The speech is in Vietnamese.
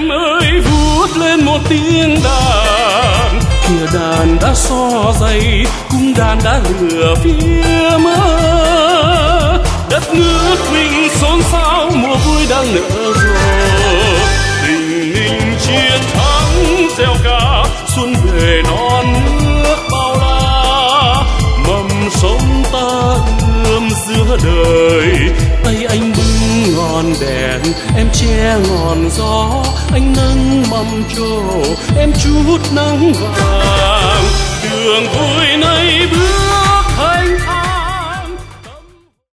em ơi vút lên một tiếng đàn, kìa đàn đã so dày cung đàn đã lửa phía mơ. Đất nước mình xôn xao mùa vui đang nở rộ, tình hình chiến thắng reo ca xuân về non nước bao la. Mầm sống ta ươm giữa đời, tay anh bưng ngọn đèn em che ngọn gió, anh nâng mầm trổ em chút nắng vàng. Đường vui nay bước